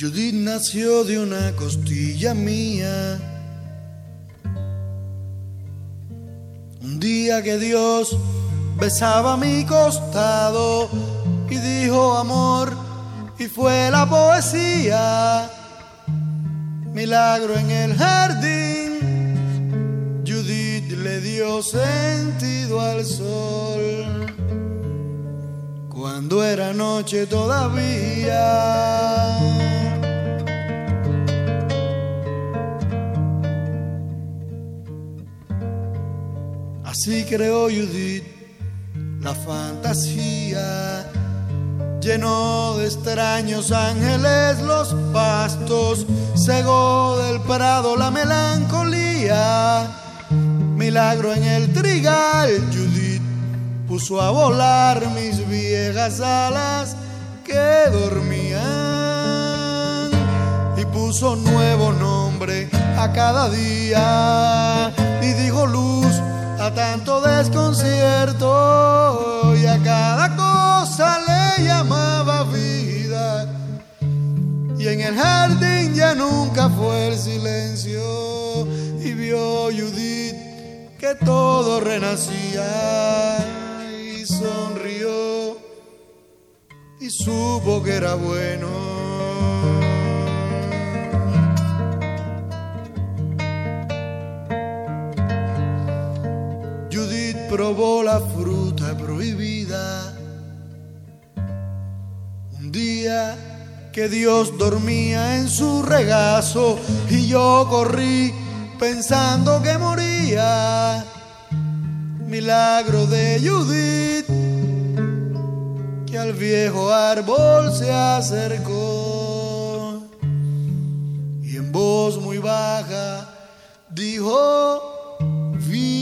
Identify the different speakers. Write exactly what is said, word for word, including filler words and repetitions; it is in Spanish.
Speaker 1: Judith nació de una costilla mía. Un día que Dios besaba mi costado y dijo amor, y fue la poesía. Milagro en el jardín, Judith le dio sentido al sol. Cuando era noche todavía. Así creó Judith la fantasía, llenó de extraños ángeles los pastos, cegó del prado la melancolía. Milagro en el trigal, Judith puso a volar mis viejas alas que dormían y puso nuevo nombre a cada día y dijo luz a tanto desconcierto y a cada cosa le llamaba vida. Y en el jardín ya nunca fue el silencio y vio Judith que todo renacía y sonrió y supo que era bueno. Probó la fruta prohibida. Un día que Dios dormía en su regazo y yo corrí pensando que moría. Milagro de Judith, que al viejo árbol se acercó y en voz muy baja dijo: vi